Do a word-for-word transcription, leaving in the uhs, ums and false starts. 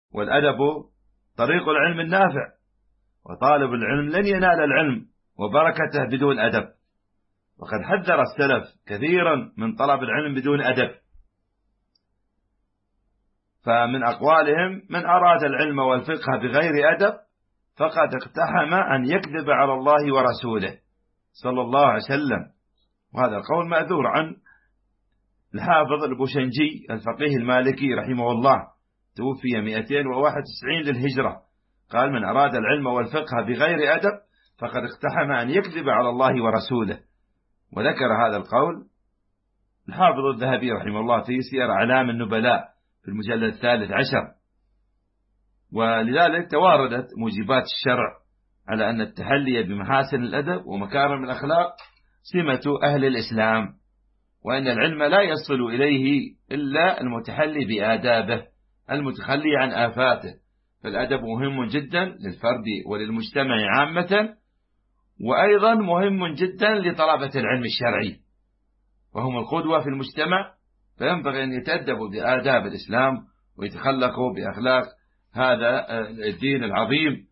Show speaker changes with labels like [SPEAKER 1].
[SPEAKER 1] والأدب طريق العلم النافع، وطالب العلم لن ينال العلم وبركته بدون أدب. وقد حذر السلف كثيرا من طلب العلم بدون أدب، فمن أقوالهم: من أراد العلم والفقه بغير أدب فقد اقتحم أن يكذب على الله ورسوله صلى الله عليه وسلم. وهذا القول مأثور عن الحافظ البوشنجي الفقيه المالكي رحمه الله، توفي مئتين وواحد وتسعين للهجرة، قال: من أراد العلم والفقه بغير أدب فقد اقتحم أن يكذب على الله ورسوله. وذكر هذا القول الحافظ الذهبي رحمه الله في سير أعلام النبلاء في المجلد الثالث عشر. ولذلك تواردت موجبات الشرع على أن التحلي بمحاسن الأدب ومكارم الأخلاق سمة أهل الإسلام، وأن العلم لا يصل إليه إلا المتحلي بآدابه المتخلي عن آفاته. فالأدب مهم جدا للفرد وللمجتمع عامة، وأيضا مهم جدا لطلبة العلم الشرعي، وهم القدوة في المجتمع، فينبغي أن يتأدبوا بآداب الإسلام ويتخلقوا بأخلاق هذا الدين العظيم